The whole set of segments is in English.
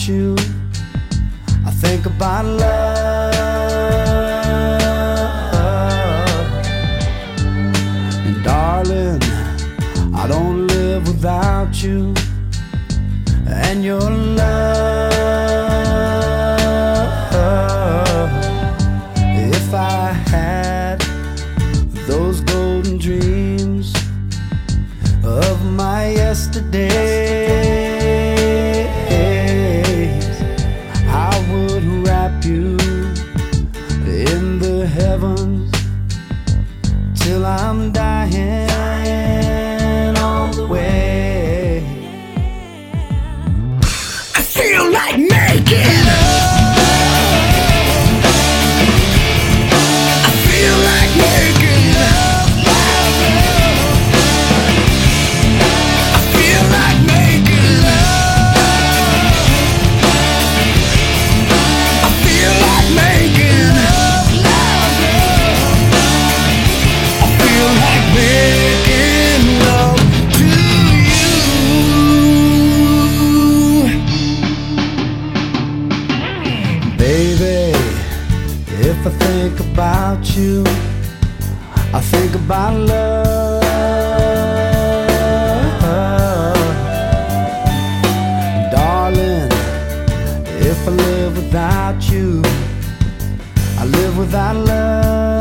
about you. I think about love, and darling, I don't live without you and your love. If I had those golden dreams of my yesterdays, I would wrap you in the heavens till I'm dying on the way. I feel like making Baby, if I think about you, I think about love. Darling, if I live without you, I live without love.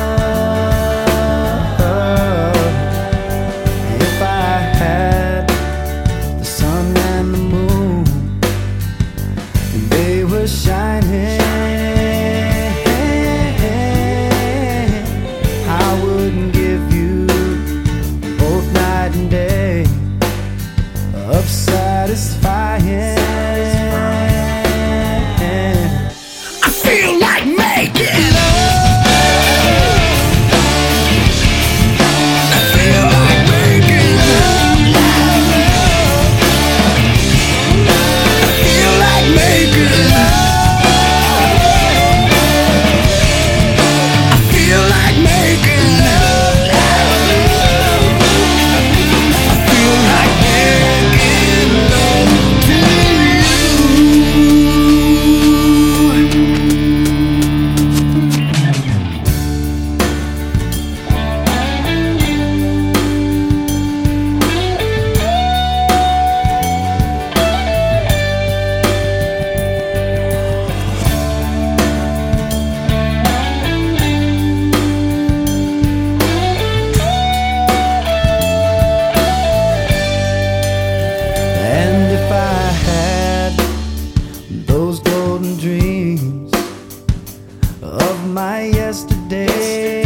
If I had the sun and the moon and they were shining, I wouldn't give you both night and day of satisfying. I feel like making those golden dreams of my yesterday.